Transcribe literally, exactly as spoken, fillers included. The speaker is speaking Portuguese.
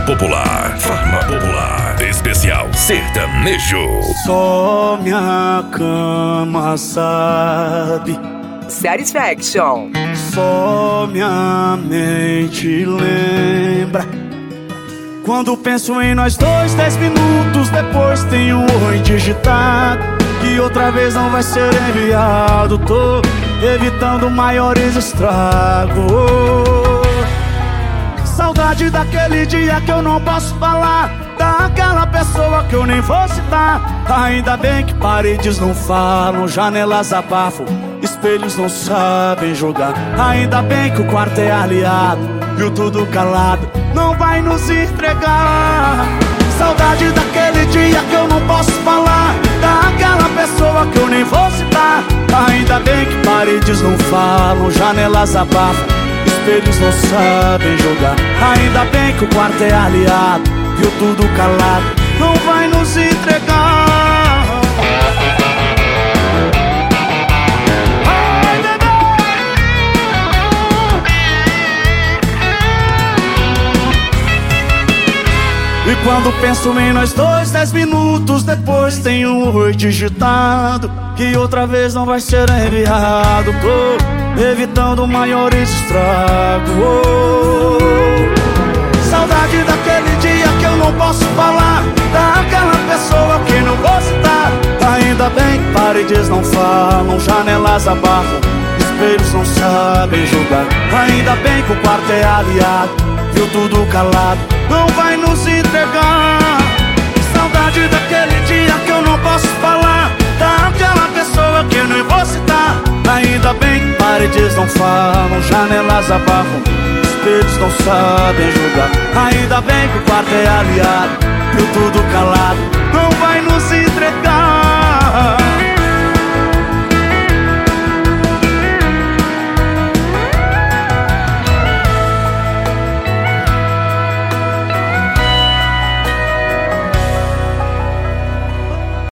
Popular, Farma Popular, especial sertanejo. Só minha cama sabe, Satisfaction. só minha mente lembra. Quando penso em nós dois, dez minutos depois tem um oi digitado, que outra vez não vai ser enviado. Tô evitando maiores estragos. Saudade daquele dia que eu não posso falar, daquela pessoa que eu nem vou citar. Ainda bem que paredes não falam, janelas abafam, espelhos não sabem jogar. Ainda bem que o quarto é aliado, viu tudo calado, não vai nos entregar. Saudade daquele dia que eu não posso falar, daquela pessoa que eu nem vou citar. Ainda bem que paredes não falam, janelas abafam, espelhos não sabem jogar. Ainda bem que o quarto é aliado, viu tudo calado, não vai nos entregar. Ai, bebê! E quando penso em nós dois, dez minutos depois tem um oi digitado, que outra vez não vai ser enviado. Tô evitando maiores estragos. Saudade daquele dia que eu não posso falar, daquela pessoa que não vou citar. Ainda bem que paredes não falam, janelas abafam, espelhos não sabem julgar. Ainda bem que o quarto é aliado, viu tudo calado, não vai nos entregar. Saudade daquele dia que eu não posso falar, daquela pessoa que eu nem vou citar. Ainda bem que paredes não falam, janelas abafam, espelhos não sabem julgar. Ainda bem que o quarto é aliado, viu tudo calado, não vai nos entregar.